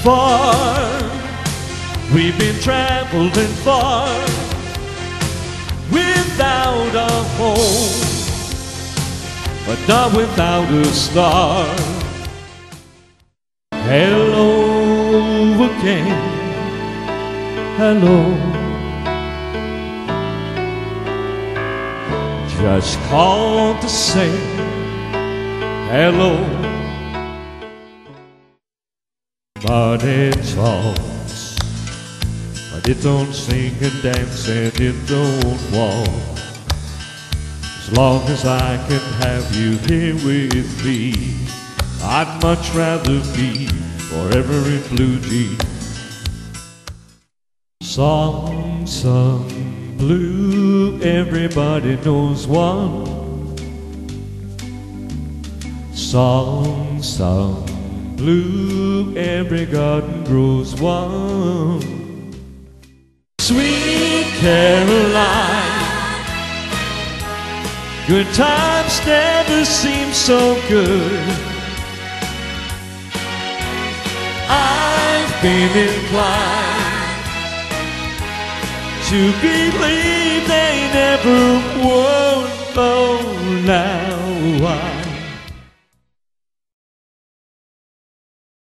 far. We've been traveling far without a home, but not without a star. Hello again, hello. Just called to say hello. But it talks, but it don't sing and dance and it don't walk. As long as I can have you here with me, I'd much rather be forever in blue jeans. Song sung blue, everybody knows one. Song sung blue, every garden grows one. Sweet Caroline, good times never seem so good. I've been inclined to believe they never would. Oh, now